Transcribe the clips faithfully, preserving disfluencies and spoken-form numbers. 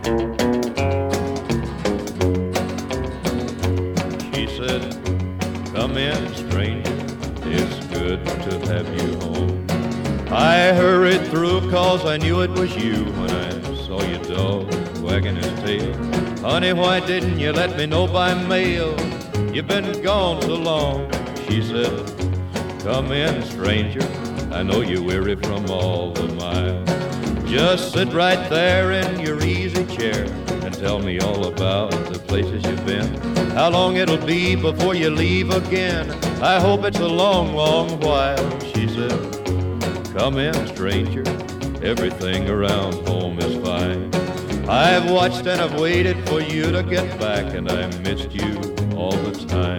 She said, "Come in, stranger, it's good to have you home." I hurried through 'cause I knew it was you when I saw your dog wagging his tail. Honey, why didn't you let me know by mail? You've been gone so long. She said, "Come in, stranger, I know you're weary from all the miles. Just sit right there in your easy chair and tell me all about the places you've been. How long it'll be before you leave again. I hope it's a long, long while." She said, "Come in, stranger, everything around home is fine. I've watched and I've waited for you to get back, and I missed you all the time."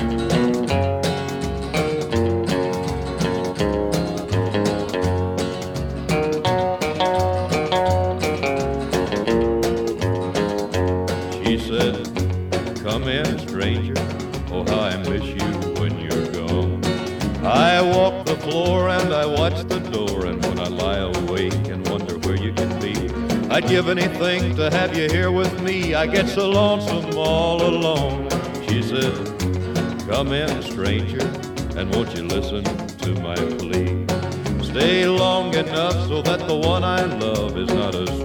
She said, "Come in, stranger, oh how I miss you when you're gone. I walk the floor and I watch the door, and when I lie awake and wonder where you can be, I'd give anything to have you here with me. I get so lonesome all alone." She said, "Come in, stranger, and won't you listen to my plea? Stay long enough so that the one I love is not as